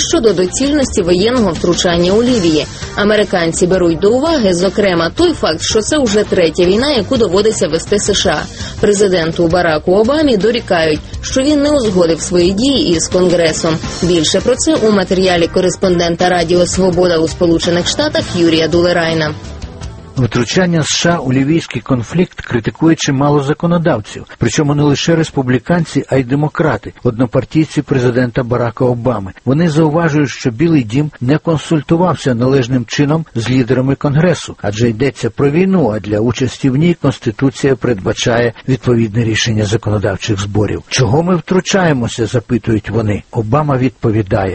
щодо доцільності воєнного втручання у Лівії. Американці беруть до уваги, зокрема, той факт, що це вже третя війна, яку доводиться вести США. Президенту Бараку Обамі дорікають, що він не узгодив свої дії із Конгресом. Більше про це у матеріалі кореспондента Радіо Свобода у Сполучених Штатах Юрія Дулерайна. Втручання США у лівійський конфлікт критикує чимало законодавців, причому не лише республіканці, а й демократи, однопартійці президента Барака Обами. Вони зауважують, що Білий дім не консультувався належним чином з лідерами Конгресу, адже йдеться про війну, а для участі в ній Конституція передбачає відповідне рішення законодавчих зборів. Чого ми втручаємося, запитують вони. Обама відповідає: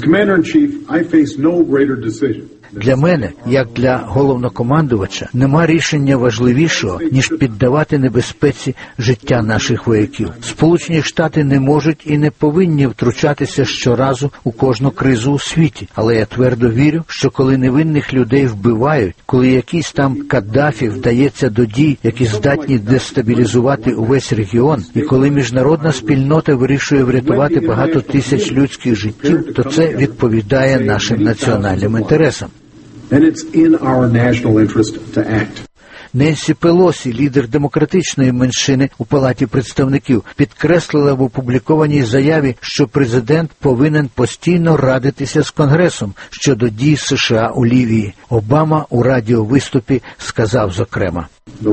для мене, як для головнокомандувача, нема рішення важливішого, ніж піддавати небезпеці життя наших вояків. Сполучені Штати не можуть і не повинні втручатися щоразу у кожну кризу у світі. Але я твердо вірю, що коли невинних людей вбивають, коли якийсь там Каддафі вдається до дій, які здатні дестабілізувати увесь регіон, і коли міжнародна спільнота вирішує врятувати багато тисяч людських життів, то це відповідає нашим національним інтересам. Then it's in our national interest to act. Ненсі Пелосі, лідер демократичної меншини у Палаті представників, підкреслила в опублікованій заяві, що президент повинен постійно радитися з Конгресом щодо дій США у Лівії. Обама у радіовиступі сказав, зокрема: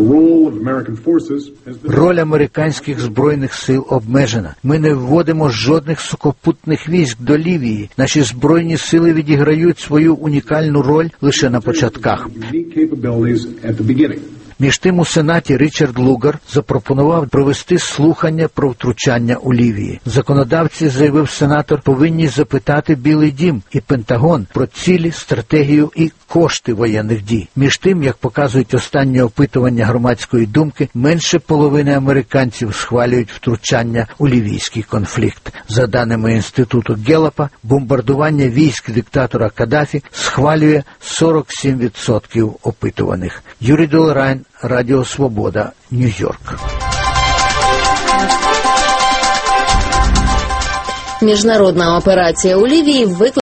роль американських збройних сил обмежена. Ми не вводимо жодних сухопутних військ до Лівії. Наші збройні сили відіграють свою унікальну роль лише на початках. Між тим у Сенаті Річард Лугар запропонував провести слухання про втручання у Лівії. Законодавці, заявив сенатор, повинні запитати Білий дім і Пентагон про цілі, стратегію і кошти воєнних дій. Між тим, як показують останні опитування громадської думки, менше половини американців схвалюють втручання у лівійський конфлікт. За даними Інституту Геллапа, бомбардування військ диктатора Каддафі схвалює 47% опитуваних. Юрій Дулерайн, Радіо Свобода, Нью-Йорк. Міжнародна операція у Лівії викликала